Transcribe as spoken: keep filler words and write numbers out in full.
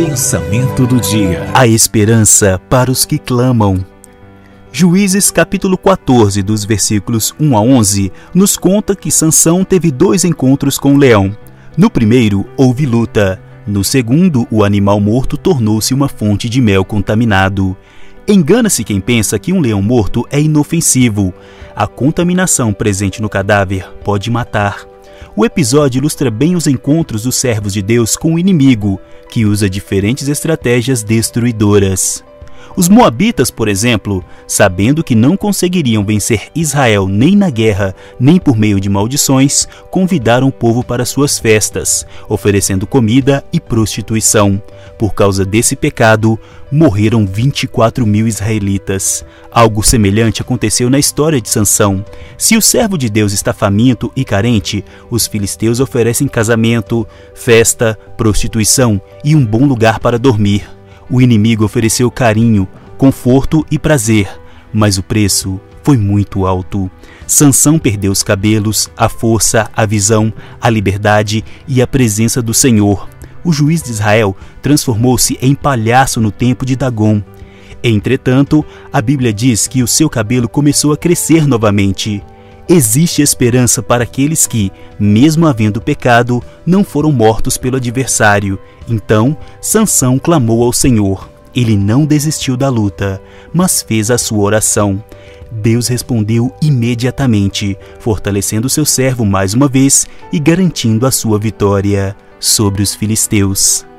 Pensamento do dia. A esperança para os que clamam. Juízes capítulo quatorze, dos versículos um a onze, nos conta que Sansão teve dois encontros com o leão. No primeiro, houve luta. No segundo, o animal morto tornou-se uma fonte de mel contaminado. Engana-se quem pensa que um leão morto é inofensivo. A contaminação presente no cadáver pode matar. O episódio ilustra bem os encontros dos servos de Deus com o inimigo, que usa diferentes estratégias destruidoras. Os moabitas, por exemplo, sabendo que não conseguiriam vencer Israel nem na guerra, nem por meio de maldições, convidaram o povo para suas festas, oferecendo comida e prostituição. Por causa desse pecado, morreram vinte e quatro mil israelitas. Algo semelhante aconteceu na história de Sansão. Se o servo de Deus está faminto e carente, os filisteus oferecem casamento, festa, prostituição e um bom lugar para dormir. O inimigo ofereceu carinho, conforto e prazer, mas o preço foi muito alto. Sansão perdeu os cabelos, a força, a visão, a liberdade e a presença do Senhor. O juiz de Israel transformou-se em palhaço no tempo de Dagom. Entretanto, a Bíblia diz que o seu cabelo começou a crescer novamente. Existe esperança para aqueles que, mesmo havendo pecado, não foram mortos pelo adversário. Então, Sansão clamou ao Senhor. Ele não desistiu da luta, mas fez a sua oração. Deus respondeu imediatamente, fortalecendo seu servo mais uma vez e garantindo a sua vitória sobre os filisteus.